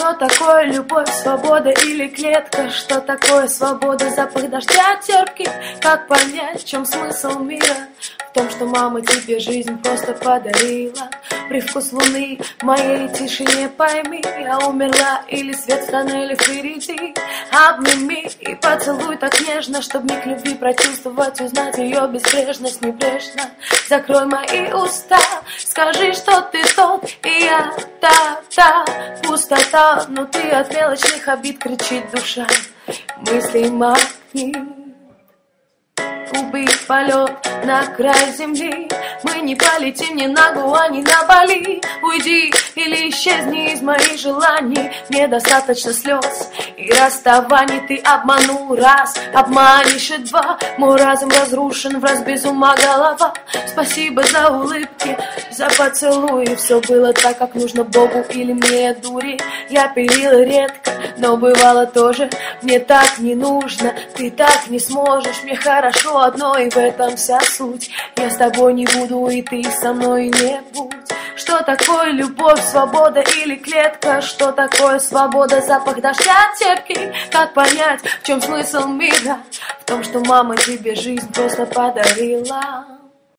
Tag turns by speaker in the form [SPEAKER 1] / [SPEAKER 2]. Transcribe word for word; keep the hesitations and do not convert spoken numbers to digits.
[SPEAKER 1] Что такое любовь, свобода или клетка? Что такое свобода, запах дождя терпкий? Как понять, в чем смысл мира? В том, что мама тебе жизнь просто подарила. Привкус луны в моей тишине, пойми, я умерла или свет в тоннеле впереди. Обними и поцелуй так нежно, чтоб миг любви прочувствовать, узнать ее безбрежность небрежно. Закрой мои уста, скажи, что ты тот, и я та-та. Пустота, внутри от мелочных обид кричит душа. Мысли магнит, убить полет на край земли. Мы не полетим ни на Гуа, ни на Бали. Уйди или исчезни из моих желаний. Мне достаточно слез и расставаний. Ты обманул раз, обманешь и два. Мой разум разрушен, враз без ума голова. Спасибо за улыбки, за поцелуи. Все было так, как нужно Богу или мне дури. Я пилила редко, но бывало тоже. Мне так не нужно, ты так не сможешь. Мне хорошо одно, и в этом вся суть. Я с тобой не буду, и ты со мной не будь. Что такое любовь, свобода или клетка? Что такое свобода, запах дождя терпкий? Как понять, в чем смысл мира? В том, что мама тебе жизнь просто подарила.